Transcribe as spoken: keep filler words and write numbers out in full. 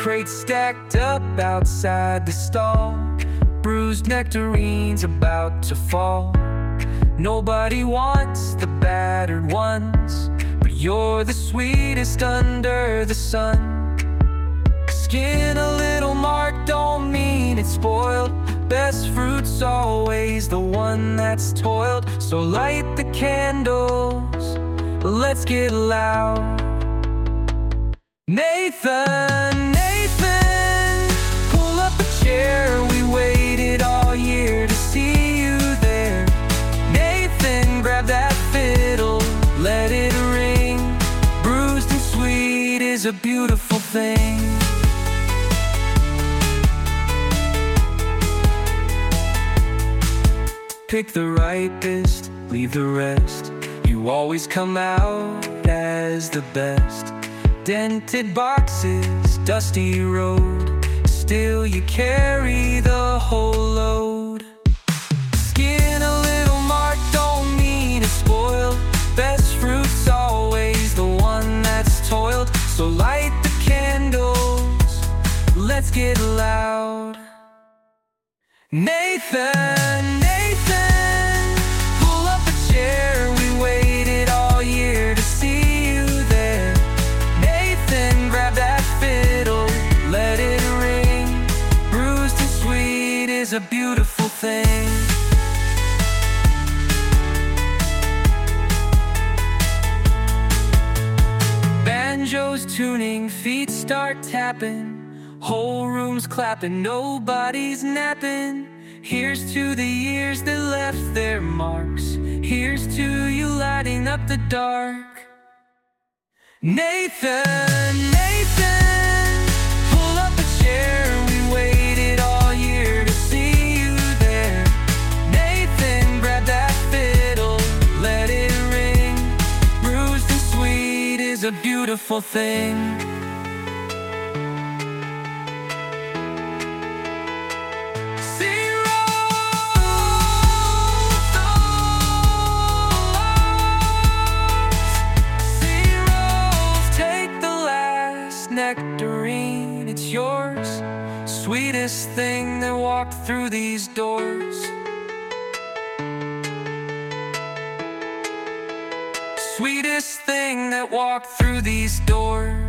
Crates stacked up outside the stall, bruised nectarines about to fall. Nobody wants the battered ones, but you're the sweetest under the sun. Skin a little mark don't mean it's spoiled. Best fruit's always the one that's toiled. So light the candles, let's get loud. Nathan, Nathan, pull up a chair. We waited all year to see you there. Nathan, grab that fiddle, let it ring. Bruised and sweet is a beautiful thing. Pick the ripest, leave the rest. You always come out as the best. Dented boxes, dusty road, still you carry the whole load. Skin a little mark don't mean it's spoiled. Best fruit's always the one that's toiled. So light the candles, let's get loud. Nathan, Nathan, pull up a chair. We waited all year to see you there. Nathan, grab that fiddle, let it ring. Bruised and sweet is a beautiful thing. Banjos tuning, feet start tapping. Whole room's clapping, nobody's napping. Here's to the years that left their marks. Here's to you lighting up the dark. Nathan, Nathan, pull up a chair. We waited all year to see you there. Nathan, grab that fiddle, let it ring. Bruised and sweet is a beautiful thing. Nectarine, it's yours. Sweetest thing that walked through these doors. Sweetest thing that walked through these doors.